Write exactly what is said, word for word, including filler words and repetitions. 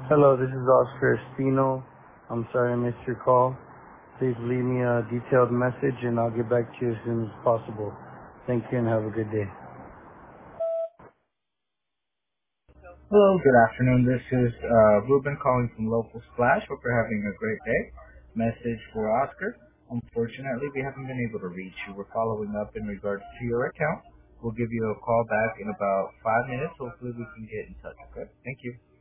Hello, this is Oscar Espino. I'm sorry I missed your call. Please leave me a detailed message and I'll get back to you as soon as possible. Thank you and have a good day. Hello, good afternoon. This is uh, Ruben calling from Local Splash. Hope you're having a great day. Message for Oscar. Unfortunately, we haven't been able to reach you. We're following up in regards to your account. We'll give you a call back in about five minutes. Hopefully we can get in touch, okay? Thank you.